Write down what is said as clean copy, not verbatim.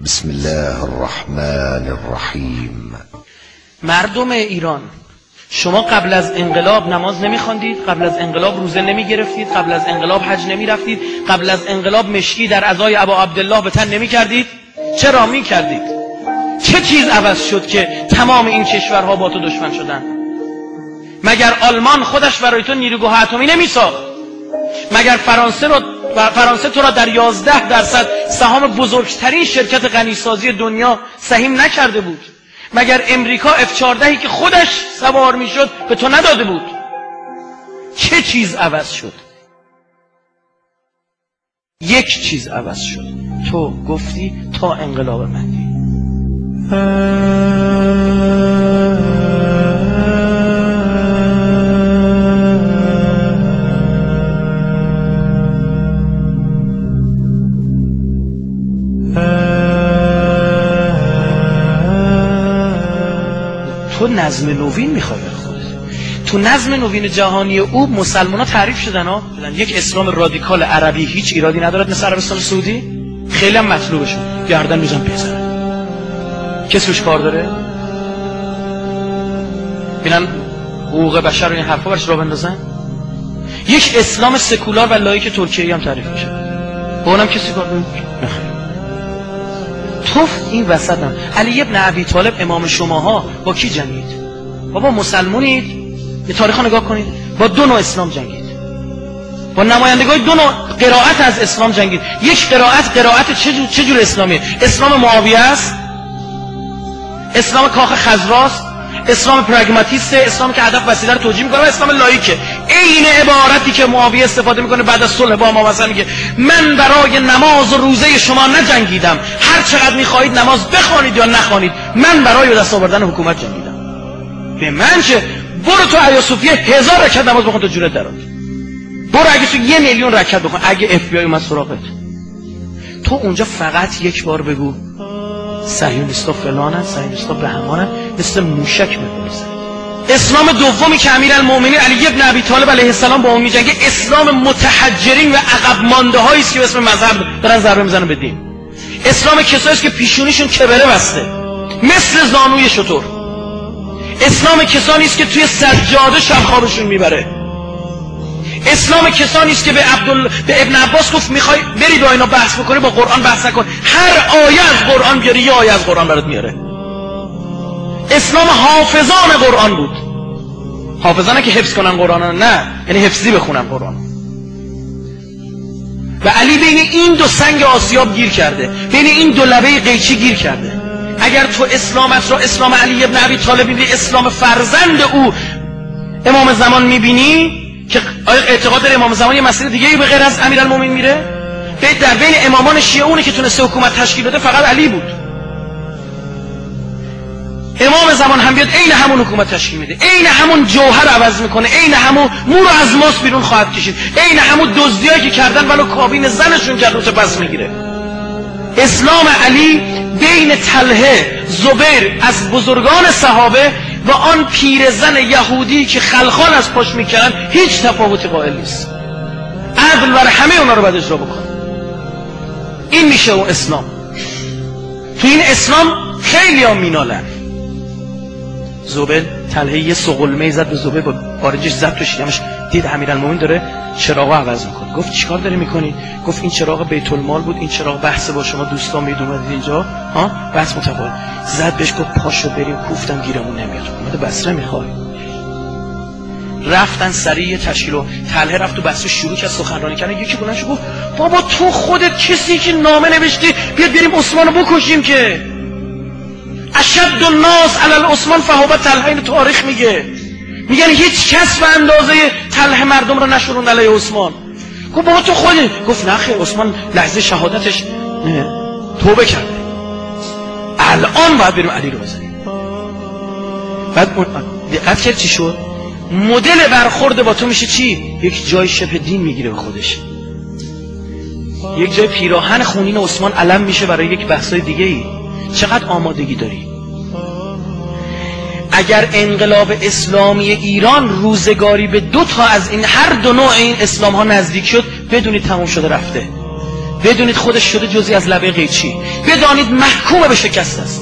بسم الله الرحمن الرحیم. مردم ایران، شما قبل از انقلاب نماز نمیخواندید، قبل از انقلاب روزه نمیگرفتید، قبل از انقلاب حج نمیرفتید، قبل از انقلاب مشکی در عزای ابا عبدالله به تن نمیکردید. چرا میکردید؟ چه چیز عوض شد که تمام این کشورها با تو دشمن شدن؟ مگر آلمان خودش برای تو نیروگاه اتمی نمیساخت؟ مگر فرانسه تو را در 11% سهام بزرگترین شرکت غنیسازی دنیا سهیم نکرده بود؟ مگر امریکا F-14 که خودش سوار میشد به تو نداده بود؟ چه چیز عوض شد؟ یک چیز عوض شد. تو گفتی تا انقلاب مهدی. تو نظم نوین میخوای خودت. تو نظم نوین جهانی او مسلمان ها تعریف شدن ها، یک اسلام رادیکال عربی هیچ ایرادی ندارد مثل عربستان سعودی، خیلی هم مطلوبشون گردن میزن بزنن. کسی روش کار داره؟ بینن حقوق بشر و این حرفا برش را بندازن. یک اسلام سکولار و لایک ترکیه‌ای هم تعریف میشه، با اونم کسی کار داره؟ نخیر. تو این وسط هم علی ابن ابی طالب امام شماها با کی جنگید؟ بابا مسلمونید؟ یه تاریخ نگاه کنید. با دو نوع اسلام جنگید، با نمایندگان دو نوع قرائت از اسلام جنگید. یک قرائت چه جور اسلامیه؟ اسلام معاویه است، اسلام کاخ خضراست، اسلام پراگماتیسته، اسلام که هدف وسیله رو توجیه میکنه، و اسلام لایکه. عین عبارتی که معاویه استفاده میکنه بعد از صلح با امام حسن، میگه من برای نماز و روزه شما نجنگیدم، هر چقدر میخواهید نماز بخوانید یا نخوانید، من برای به دست آوردن حکومت جنگیدم. به من چه؟ برو تو حیا صوفیه 1000 رکعت نماز بخون تا جونت درآد. برو اگه تو 1 میلیون رکعت بخون، اگه FBI اومد سراغت، تو اونجا فقط یک بار بگو صهیونیستا فلانن، صهیونیستا بهمانن، مثل موشک می‌پرسن. اسلام دومی که امیرالمومنین علی ابن ابی طالب علیه السلام با اون میجنگه، اسلام متحجرین و عقب مانده‌هایی است که به اسم مذهب دارن ضربه میزنن به دین. اسلام کسایی است که پیشونیشون کبره بسته مثل زانوی شتر. اسلام کسانی است که توی سجاده شب خوابشون میبره. اسلام کسانی است که به ابن عباس گفت میخوای بری با اینا بحث بکنی، با قرآن بحث نکن، هر آیه از قرآن بیاری یه آیه از قرآن برات میاره. اسلام حافظان قرآن بود. حافظانه که حفظ کنن قرآن، نه، یعنی حفظی بخونن قرآن. و علی بین این دو سنگ آسیاب گیر کرده، بین این دو لبه قیچی گیر کرده. اگر تو اسلامت را اسلام علی ابن ابی طالب میبینی، اسلام فرزند او امام زمان میبینی که اعتقاد داره امام زمان یه مسئله دیگه به غیر از امیرالمومنین میره، در بین امامان شیعه اونی که تونسته حکومت تشکیل بده فقط علی بود. امام زمان هم بیاد عین همون حکومت تشکیل میده، عین همون جوهر عوض میکنه، عین همون مو رو از ماست بیرون خواهد کشید، عین همون دزدیایی که کردن ولو کابین زنشون کرد رو پس میگیره. اسلام علی بین طلحه، زبیر از بزرگان صحابه و آن پیرزن یهودی که خلخال از پاش میکردن هیچ تفاوتی قائل نیست. عدل بر همه اونا رو باید اجرا بکن. این میشه اون اسلام. تو این اسلام خیلی ها مینالن. زبیر طلحه یه سقلمه زد به زبیر، با بارجش زد تو شکمش، دید امیرالمومنین داره چراغو عوض میکنه. گفت چیکار داری میکنی؟ گفت این چراغ بیت المال بود، این چراغ بحث با شما دوستان میاد اومدید اینجا ها بحث متفاوت. زد بهش گفت پاشو بریم، کوفتم گیرمون نمیاد، اومده بصره میخوای. رفتن سریع تشکیلو، طلحه رفت تو بصره شروع کرد سخنرانی کردن. یکی بلند شد گفت بابا تو خودت کسی که نامه نوشتی بیاد بریم عثمانو بکشیم که اشد الناس علی عثمان فهو طلحه. اینو تاریخ میگن هیچ کس به اندازه طلحه مردم رو نشوند علیه عثمان. گفت بابا تو خودت. گفت نه خیر، عثمان لحظه شهادتش توبه کرده، الان باید بریم علی رو بزنیم. بعد دقت کرد چی شد؟ مدل برخورد با تو میشه چی؟ یک جای شبه دین میگیره به خودش، یک جای پیراهن خونین عثمان علم میشه برای یک بحثای دیگه ای. چقدر آمادگی داری؟ اگر انقلاب اسلامی ایران روزگاری به 2 تا از این هر 2 نوع این اسلام ها نزدیک شد، بدونید تموم شده رفته. بدونید خودش شده جزئی از لبه قیچی، بدانید محکوم به شکست است.